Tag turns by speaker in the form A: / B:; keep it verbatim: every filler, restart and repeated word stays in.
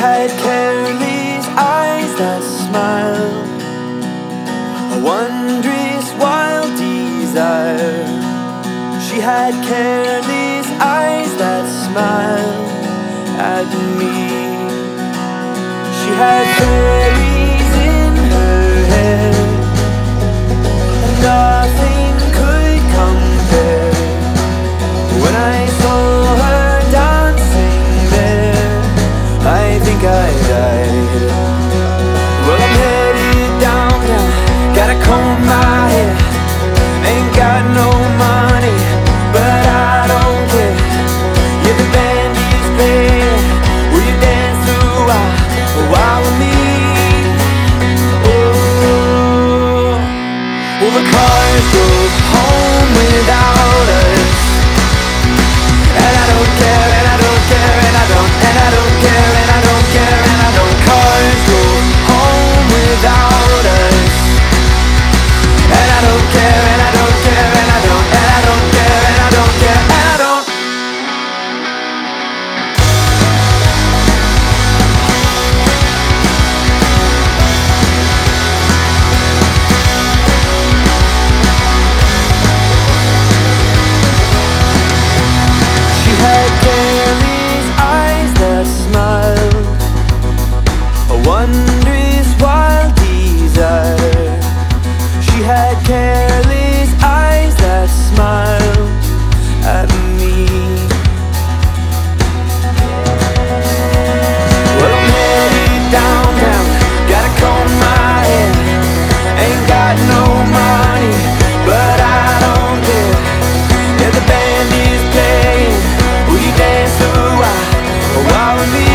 A: had careless eyes that smiled, a wondrous wild desire. She had careless eyes that smiled at me. She had fairies in her hair, and nothing could compare. When I saw her dancing there, I think I died. Well, I'm headed down now, gotta comb my hair. Ain't got no money, but I don't care. Yeah, the band is playing, will you dance through a while with me? Oh, well, the cars drove home without us, and I don't care, and I don't care, and I don't, and I don't care, and I don't care, and I don't. Cars drove home without us, and I don't care, and I don't care, and I don't, and I don't care, and I don't care, and I don't. She had careless eyes that smiled, a wondrous wild desire. She had careless eyes that smiled at me. Well, I'm headed downtown, gotta comb my hair. Ain't got no money, but I don't care. Yeah, the band is playing, will you dance a while, a while with me?